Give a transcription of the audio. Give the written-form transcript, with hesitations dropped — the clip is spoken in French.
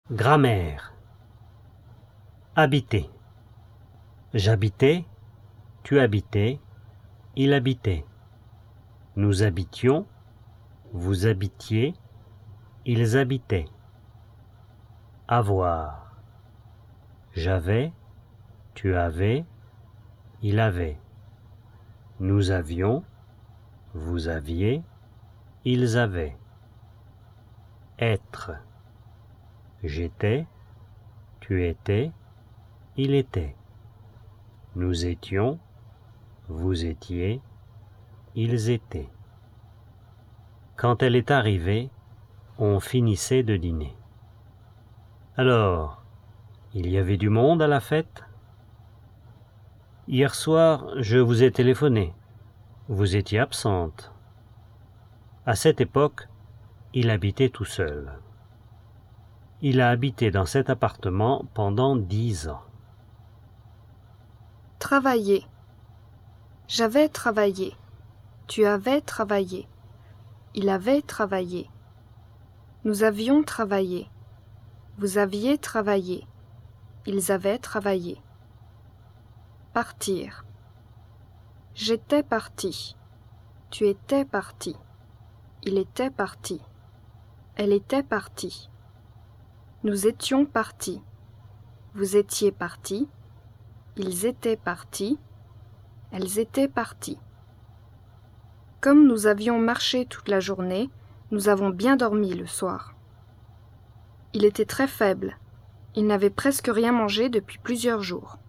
Grammaire. Habiter. J'habitais, tu habitais, il habitait. Nous habitions, vous habitiez, ils habitaient. Avoir. J'avais, tu avais, il avait. Nous avions, vous aviez, ils avaient. Être. J'étais, tu étais, il était. Nous étions, vous étiez, ils étaient. Quand elle est arrivée, on finissait de dîner. Alors, il y avait du monde à la fête? Hier soir, je vous ai téléphoné. Vous étiez absente. À cette époque, il habitait tout seul. Il a habité dans cet appartement pendant 10 ans. Travailler. J'avais travaillé. Tu avais travaillé. Il avait travaillé. Nous avions travaillé. Vous aviez travaillé. Ils avaient travaillé. Partir. J'étais parti. Tu étais parti. Il était parti. Elle était partie. Nous étions partis. Vous étiez partis. Ils étaient partis. Elles étaient parties. Comme nous avions marché toute la journée, nous avons bien dormi le soir. Il était très faible. Il n'avait presque rien mangé depuis plusieurs jours.